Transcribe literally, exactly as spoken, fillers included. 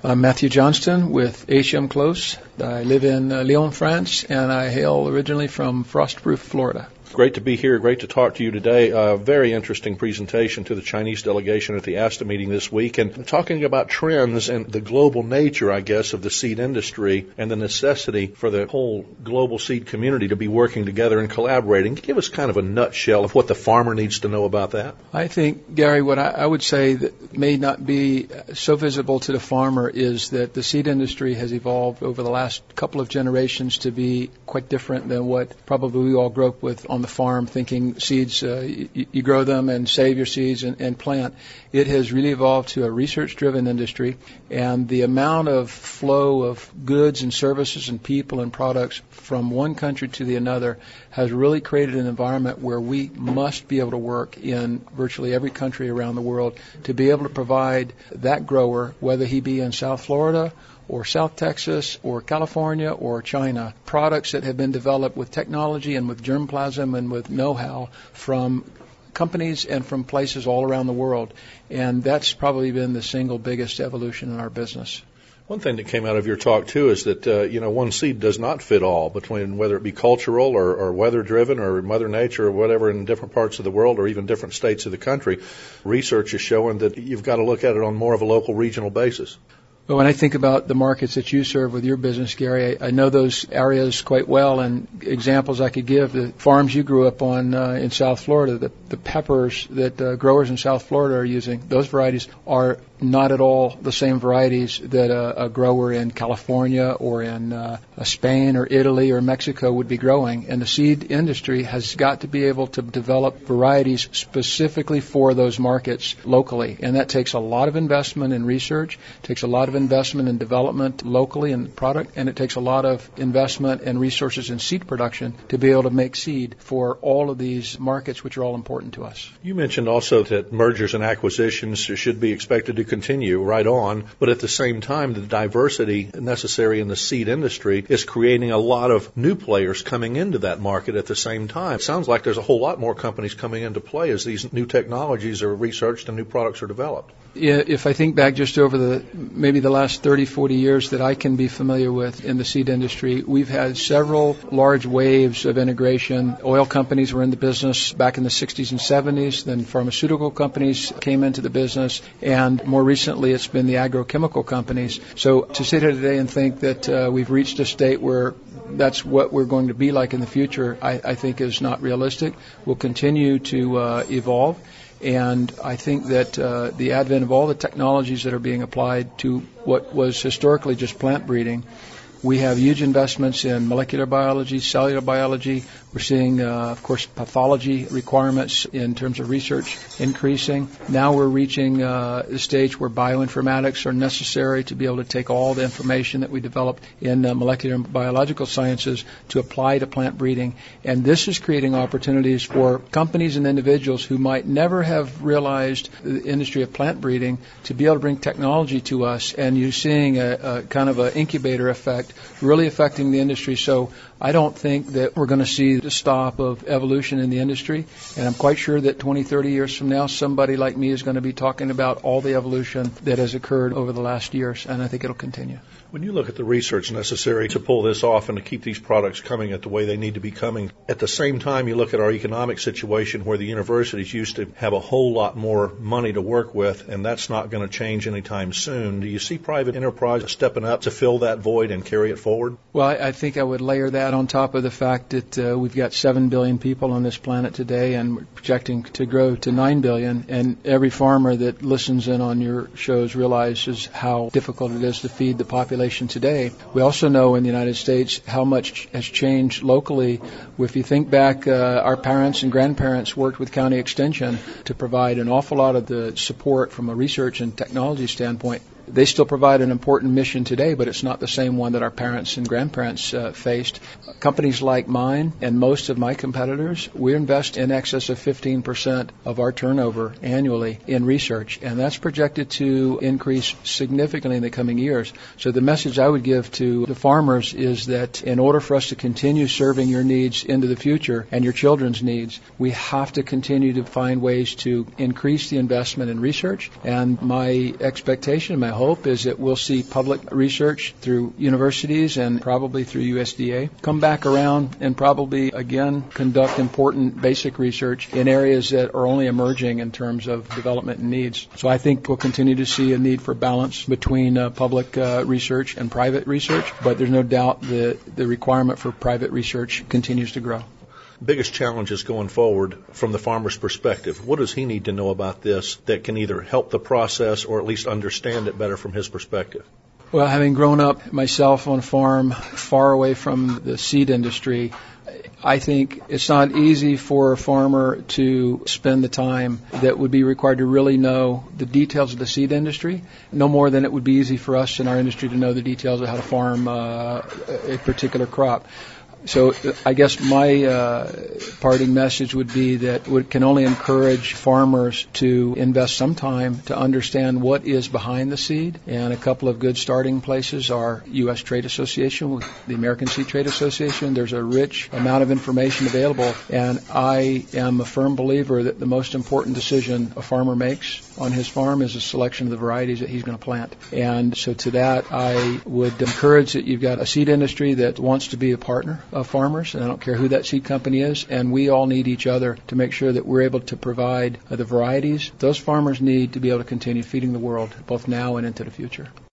I'm Matthew Johnston with H M Close. I live in uh, Lyon, France, and I hail originally from Frostproof, Florida. Great to be here. Great to talk to you today. A very interesting presentation to the Chinese delegation at the A S T A meeting this week, and talking about trends and the global nature, I guess, of the seed industry and the necessity for the whole global seed community to be working together and collaborating. Give us kind of a nutshell of what the farmer needs to know about that. I think, Gary, what I, I would say that may not be so visible to the farmer is that the seed industry has evolved over the last couple of generations to be quite different than what probably we all grew up with on the farm, thinking seeds, uh, you, you grow them and save your seeds and, and plant. It has really evolved to a research-driven industry, and the amount of flow of goods and services and people and products from one country to the another has really created an environment where we must be able to work in virtually every country around the world to be able to provide that grower, whether he be in South Florida or South Texas or California or China, products that have been developed with technology and with germplasm and with know-how from companies and from places all around the world. And that's probably been the single biggest evolution in our business. One thing that came out of your talk, too, is that, uh, you know, one seed does not fit all, between whether it be cultural or, or weather-driven or Mother Nature or whatever in different parts of the world or even different states of the country. Research is showing that you've got to look at it on more of a local, regional basis. Well, when I think about the markets that you serve with your business, Gary, I, I know those areas quite well, and examples I could give, the farms you grew up on uh, in South Florida, the, the peppers that uh, growers in South Florida are using, those varieties are not at all the same varieties that a, a grower in California or in uh, Spain or Italy or Mexico would be growing. And the seed industry has got to be able to develop varieties specifically for those markets locally. And that takes a lot of investment in research, takes a lot of investment in development locally in product, and it takes a lot of investment and resources in seed production to be able to make seed for all of these markets, which are all important to us. You mentioned also that mergers and acquisitions should be expected to continue right on, but at the same time, the diversity necessary in the seed industry is creating a lot of new players coming into that market at the same time. It sounds like there's a whole lot more companies coming into play as these new technologies are researched and new products are developed. Yeah, if I think back just over the maybe the last thirty, forty years that I can be familiar with in the seed industry, we've had several large waves of integration. Oil companies were in the business back in the sixties and seventies, then pharmaceutical companies came into the business, and more recently it's been the agrochemical companies. So to sit here today and think that uh, we've reached a state where that's what we're going to be like in the future, I, I think is not realistic. We'll continue to uh, evolve. And I think that uh, the advent of all the technologies that are being applied to what was historically just plant breeding, we have huge investments in molecular biology, cellular biology. We're seeing, uh, of course, pathology requirements in terms of research increasing. Now we're reaching uh, the stage where bioinformatics are necessary to be able to take all the information that we develop in uh, molecular and biological sciences to apply to plant breeding. And this is creating opportunities for companies and individuals who might never have realized the industry of plant breeding to be able to bring technology to us. And you're seeing a, a kind of an incubator effect really affecting the industry. So I don't think that we're going to see the stop of evolution in the industry, and I'm quite sure that twenty, thirty years from now, somebody like me is going to be talking about all the evolution that has occurred over the last years, and I think it'll continue. When you look at the research necessary to pull this off and to keep these products coming at the way they need to be coming, at the same time you look at our economic situation where the universities used to have a whole lot more money to work with, and that's not going to change anytime soon. Do you see private enterprise stepping up to fill that void and carry it forward? Well, I, I think I would layer that on top of the fact that uh, we've got seven billion people on this planet today, and we're projecting to grow to nine billion, and every farmer that listens in on your shows realizes how difficult it is to feed the population today. We also know in the United States how much has changed locally. If you think back, uh, our parents and grandparents worked with county extension to provide an awful lot of the support from a research and technology standpoint. They still provide an important mission today, but it's not the same one that our parents and grandparents uh, faced. Companies like mine and most of my competitors, we invest in excess of fifteen percent of our turnover annually in research, and that's projected to increase significantly in the coming years. So the message I would give to the farmers is that in order for us to continue serving your needs into the future and your children's needs, we have to continue to find ways to increase the investment in research. And my expectation, my hope is that we'll see public research through universities and probably through U S D A come back around and probably again conduct important basic research in areas that are only emerging in terms of development and needs. So I think we'll continue to see a need for balance between uh, public uh, research and private research, but there's no doubt that the requirement for private research continues to grow. Biggest challenges going forward from the farmer's perspective? What does he need to know about this that can either help the process or at least understand it better from his perspective? Well, having grown up myself on a farm far away from the seed industry, I think it's not easy for a farmer to spend the time that would be required to really know the details of the seed industry, no more than it would be easy for us in our industry to know the details of how to farm uh, a particular crop. So I guess my uh, parting message would be that we can only encourage farmers to invest some time to understand what is behind the seed. And a couple of good starting places are U S Trade Association, with the American Seed Trade Association. There's a rich amount of information available. And I am a firm believer that the most important decision a farmer makes on his farm is the selection of the varieties that he's going to plant. And so to that, I would encourage that you've got a seed industry that wants to be a partner of farmers, and I don't care who that seed company is, and we all need each other to make sure that we're able to provide uh, the varieties those farmers need to be able to continue feeding the world both now and into the future.